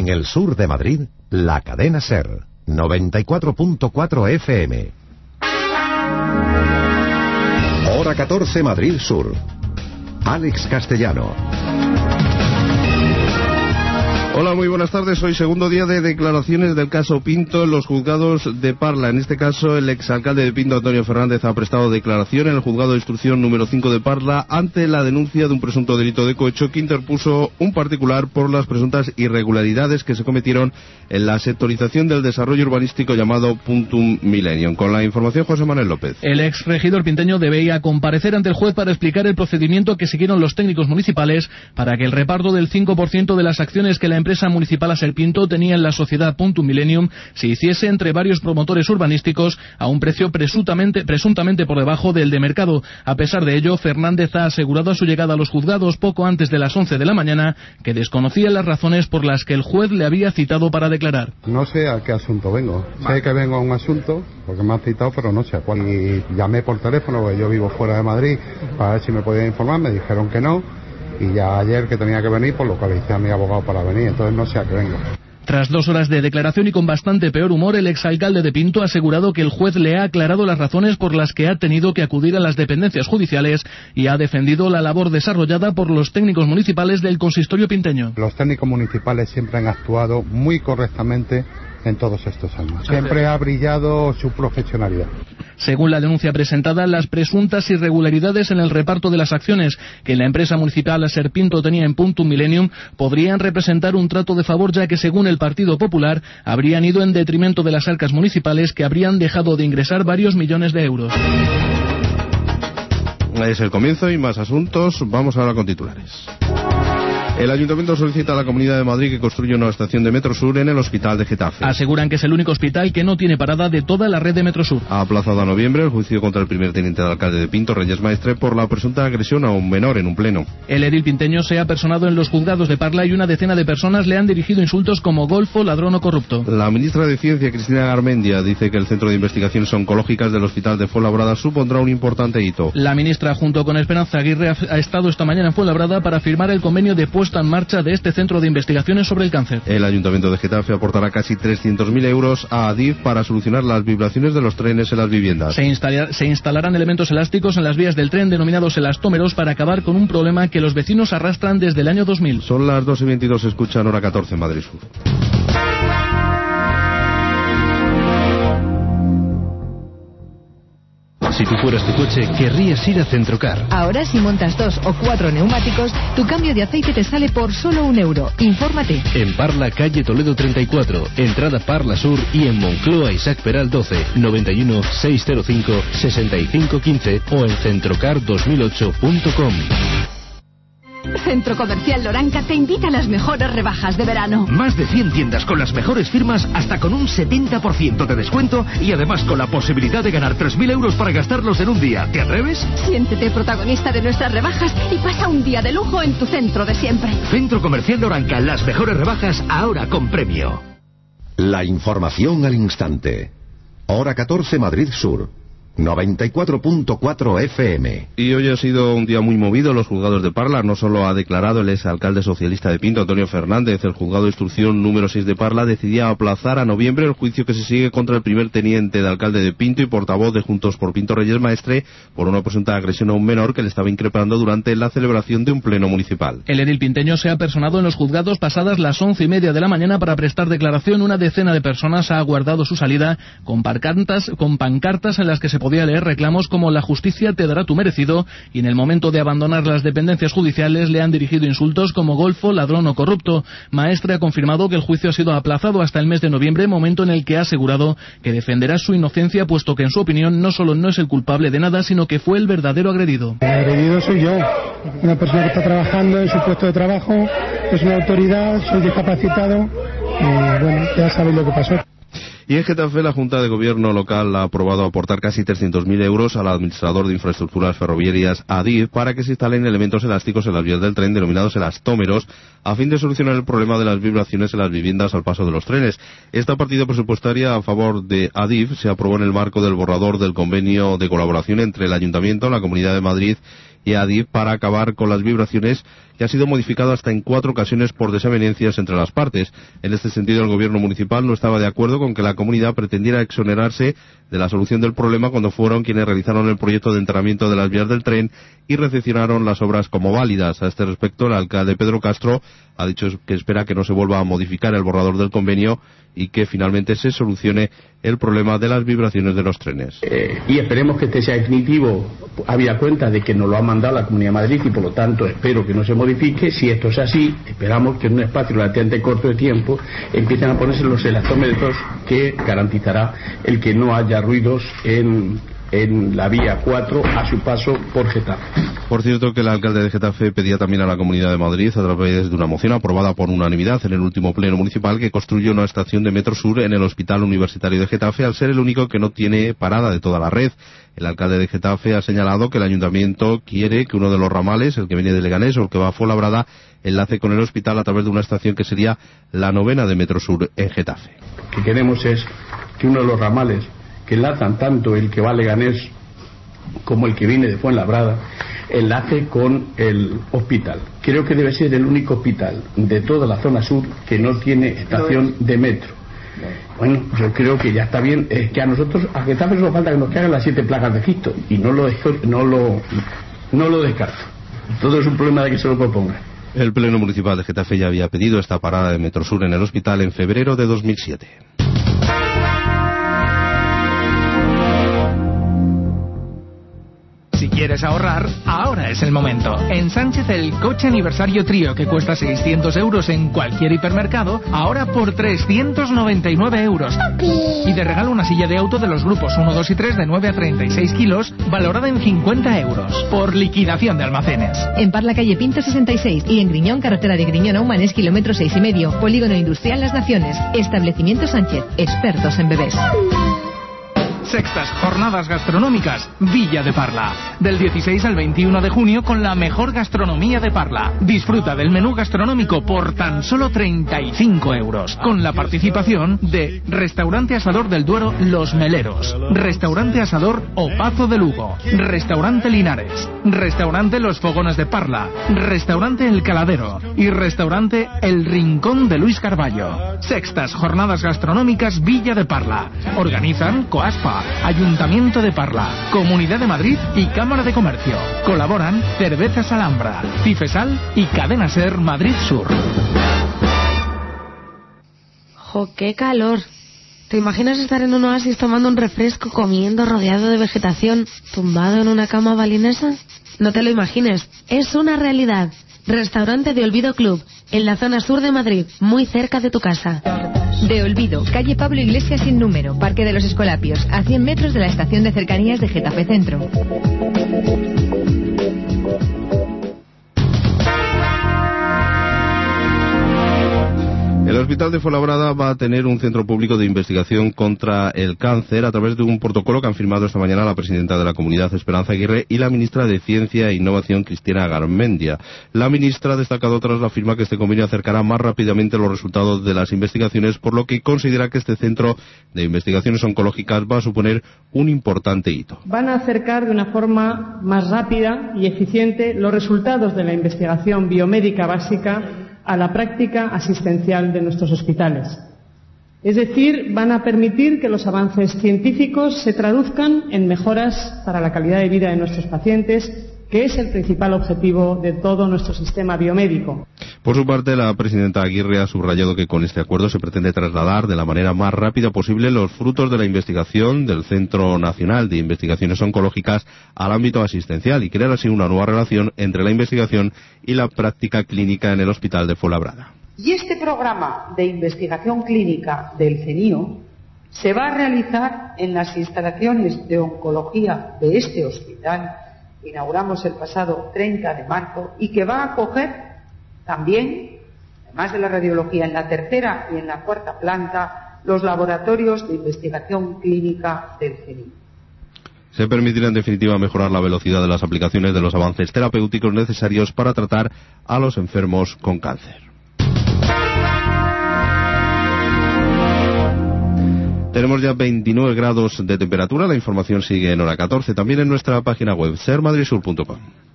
En el sur de Madrid, la cadena SER, 94.4 FM. Hora 14, Madrid Sur. Alex Castellano. Hola, muy buenas tardes. Hoy segundo día de declaraciones del caso Pinto en los juzgados de Parla. En este caso, el exalcalde de Pinto, Antonio Fernández, ha prestado declaración en el juzgado de instrucción número 5 de Parla ante la denuncia de un presunto delito de cohecho que interpuso un particular por las presuntas irregularidades que se cometieron en la sectorización del desarrollo urbanístico llamado Puntum Millennium. Con la información, José Manuel López. El exregidor pinteño debía comparecer ante el juez para explicar el procedimiento que siguieron los técnicos municipales para que el reparto del 5% de las acciones que la empresa municipal Aserpinto tenía en la sociedad Puntum Millennium se hiciese entre varios promotores urbanísticos a un precio presuntamente por debajo del de mercado. A pesar de ello, Fernández ha asegurado a su llegada a los juzgados poco antes de las 11 de la mañana que desconocía las razones por las que el juez le había citado para declarar. No sé a qué asunto vengo. Sé que vengo a un asunto porque me han citado, pero no sé a cuál. Y llamé por teléfono, porque yo vivo fuera de Madrid, para ver si me podían informar. Me dijeron que no. Y ya ayer que tenía que venir, pues localicé a mi abogado para venir, entonces no sé a qué vengo. Tras 2 horas de declaración y con bastante peor humor, el exalcalde de Pinto ha asegurado que el juez le ha aclarado las razones por las que ha tenido que acudir a las dependencias judiciales y ha defendido la labor desarrollada por los técnicos municipales del consistorio pinteño. Los técnicos municipales siempre han actuado muy correctamente en todos estos años. Siempre ha brillado su profesionalidad. Según la denuncia presentada, las presuntas irregularidades en el reparto de las acciones que la empresa municipal Aserpinto tenía en Puntum Millennium podrían representar un trato de favor, ya que según el Partido Popular habrían ido en detrimento de las arcas municipales, que habrían dejado de ingresar varios millones de euros. Es el comienzo y más asuntos. Vamos ahora con titulares. El Ayuntamiento solicita a la Comunidad de Madrid que construya una estación de Metro Sur en el Hospital de Getafe. Aseguran que es el único hospital que no tiene parada de toda la red de Metro Sur. Ha aplazado a noviembre el juicio contra el primer teniente de alcalde de Pinto, Reyes Maestre, por la presunta agresión a un menor en un pleno. El edil pinteño se ha personado en los juzgados de Parla y una decena de personas le han dirigido insultos como golfo, ladrón o corrupto. La ministra de Ciencia, Cristina Garmendia, dice que el Centro de Investigaciones Oncológicas del Hospital de Fuenlabrada supondrá un importante hito. La ministra, junto con Esperanza Aguirre, ha estado esta mañana en Fuenlabrada para firmar el convenio de puesta en marcha de este centro de investigaciones sobre el cáncer. El Ayuntamiento de Getafe aportará casi 300.000 euros a Adif para solucionar las vibraciones de los trenes en las viviendas. Se instalarán elementos elásticos en las vías del tren denominados elastómeros para acabar con un problema que los vecinos arrastran desde el año 2000. Son las 2:22, escuchan Hora 14 en Madrid Sur. Si tú fueras tu coche, querrías ir a Centrocar. Ahora, si montas 2 o 4 neumáticos, tu cambio de aceite te sale por solo €1. Infórmate. En Parla, calle Toledo 34, entrada Parla Sur, y en Moncloa, Isaac Peral 12, 91 605 6515 o en centrocar2008.com. Centro Comercial Loranca te invita a las mejores rebajas de verano. Más de 100 tiendas con las mejores firmas, hasta con un 70% de descuento y además con la posibilidad de ganar 3.000 euros para gastarlos en un día. ¿Te atreves? Siéntete protagonista de nuestras rebajas y pasa un día de lujo en tu centro de siempre. Centro Comercial Loranca, las mejores rebajas ahora con premio. La información al instante. Hora 14, Madrid Sur. 94.4 FM. Y hoy ha sido un día muy movido en los juzgados de Parla. No solo ha declarado el exalcalde socialista de Pinto, Antonio Fernández. El juzgado de instrucción número 6 de Parla decidía aplazar a noviembre el juicio que se sigue contra el primer teniente de alcalde de Pinto y portavoz de Juntos por Pinto, Reyes Maestre, por una presunta agresión a un menor que le estaba increpando durante la celebración de un pleno municipal. El edil pinteño se ha personado en los juzgados pasadas las 11:30 de la mañana para prestar declaración. Una decena de personas ha aguardado su salida con pancartas en las que se podía leer reclamos como "la justicia te dará tu merecido", y en el momento de abandonar las dependencias judiciales le han dirigido insultos como golfo, ladrón o corrupto. Maestre ha confirmado que el juicio ha sido aplazado hasta el mes de noviembre, momento en el que ha asegurado que defenderá su inocencia, puesto que en su opinión no solo no es el culpable de nada, sino que fue el verdadero agredido. El agredido soy yo, una persona que está trabajando en su puesto de trabajo, es una autoridad, soy discapacitado y bueno, ya sabéis lo que pasó. Y en Getafe, la Junta de Gobierno local ha aprobado aportar casi 300.000 euros al administrador de infraestructuras ferroviarias ADIF para que se instalen elementos elásticos en las vías del tren denominados elastómeros, a fin de solucionar el problema de las vibraciones en las viviendas al paso de los trenes. Esta partida presupuestaria a favor de ADIF se aprobó en el marco del borrador del convenio de colaboración entre el Ayuntamiento, la Comunidad de Madrid y Adif para acabar con las vibraciones, que ha sido modificado hasta en 4 ocasiones por desavenencias entre las partes. En este sentido, el gobierno municipal no estaba de acuerdo con que la comunidad pretendiera exonerarse de la solución del problema cuando fueron quienes realizaron el proyecto de enterramiento de las vías del tren y recepcionaron las obras como válidas. A este respecto, el alcalde Pedro Castro ha dicho que espera que no se vuelva a modificar el borrador del convenio y que finalmente se solucione el problema de las vibraciones de los trenes. Y esperemos que este sea definitivo, habida cuenta de que nos lo ha mandado la Comunidad de Madrid y por lo tanto espero que no se modifique. Si esto es así, esperamos que en un espacio relativamente corto de tiempo empiecen a ponerse los elastómetros que garantizará el que no haya ruidos en la vía 4 a su paso por Getafe. Por cierto, que el alcalde de Getafe pedía también a la Comunidad de Madrid, a través de una moción aprobada por unanimidad en el último pleno municipal, que construya una estación de Metro Sur en el Hospital Universitario de Getafe, al ser el único que no tiene parada de toda la red. El alcalde de Getafe ha señalado que el ayuntamiento quiere que uno de los ramales, el que viene de Leganés o el que va a Fuenlabrada, enlace con el hospital a través de una estación que sería la 9ª de Metro Sur en Getafe. Lo que queremos es que uno de los ramales que enlazan tanto el que va a Leganés como el que viene de Fuenlabrada enlace con el hospital. Creo que debe ser el único hospital de toda la zona sur que no tiene estación de metro. Bueno, yo creo que ya está bien. Es que a nosotros, a Getafe solo falta que nos caigan las 7 plagas de Egipto y no lo descarto. Todo es un problema de que se lo proponga. El Pleno Municipal de Getafe ya había pedido esta parada de Metro Sur en el hospital en febrero de 2007. Si quieres ahorrar, ahora es el momento. En Sánchez el coche aniversario trío que cuesta 600 euros en cualquier hipermercado, ahora por 399 euros. Y te regalo una silla de auto de los grupos 1, 2 y 3 de 9 a 36 kilos, valorada en 50 euros, por liquidación de almacenes. En Parla, calle Pinto 66 y en Griñón, carretera de Griñón a Humanes, kilómetro 6,5, Polígono Industrial Las Naciones. Establecimiento Sánchez, expertos en bebés. Sextas Jornadas Gastronómicas Villa de Parla. Del 16 al 21 de junio con la mejor gastronomía de Parla. Disfruta del menú gastronómico por tan solo 35 euros. Con la participación de Restaurante Asador del Duero Los Meleros, Restaurante Asador Opazo de Lugo, Restaurante Linares, Restaurante Los Fogones de Parla, Restaurante El Caladero y Restaurante El Rincón de Luis Carballo. Sextas Jornadas Gastronómicas Villa de Parla. Organizan Coaspa, Ayuntamiento de Parla, Comunidad de Madrid y Cámara de Comercio. Colaboran Cervezas Alhambra, Cifesal y Cadena Ser Madrid Sur. ¡Jo, qué calor! ¿Te imaginas estar en un oasis tomando un refresco, comiendo, rodeado de vegetación, tumbado en una cama balinesa? No te lo imagines, es una realidad. Restaurante de Olvido Club, en la zona sur de Madrid, muy cerca de tu casa. De Olvido, calle Pablo Iglesias sin número, Parque de los Escolapios, a 100 metros de la estación de cercanías de Getafe Centro. El Hospital de Fuenlabrada va a tener un centro público de investigación contra el cáncer a través de un protocolo que han firmado esta mañana la presidenta de la Comunidad, Esperanza Aguirre, y la ministra de Ciencia e Innovación, Cristina Garmendia. La ministra ha destacado tras la firma que este convenio acercará más rápidamente los resultados de las investigaciones, por lo que considera que este centro de investigaciones oncológicas va a suponer un importante hito. Van a acercar de una forma más rápida y eficiente los resultados de la investigación biomédica básica a la práctica asistencial de nuestros hospitales. Es decir, van a permitir que los avances científicos se traduzcan en mejoras para la calidad de vida de nuestros pacientes, que es el principal objetivo de todo nuestro sistema biomédico. Por su parte, la presidenta Aguirre ha subrayado que con este acuerdo se pretende trasladar de la manera más rápida posible los frutos de la investigación del Centro Nacional de Investigaciones Oncológicas al ámbito asistencial y crear así una nueva relación entre la investigación y la práctica clínica en el Hospital de Fuenlabrada. Y este programa de investigación clínica del CENIO se va a realizar en las instalaciones de oncología de este hospital. Inauguramos el pasado 30 de marzo y que va a acoger también, además de la radiología, en la tercera y en la cuarta planta, los laboratorios de investigación clínica del CENIO. Se permitirá en definitiva mejorar la velocidad de las aplicaciones de los avances terapéuticos necesarios para tratar a los enfermos con cáncer. Tenemos ya 29 grados de temperatura, la información sigue en hora 14, también en nuestra página web sermadridsur.com.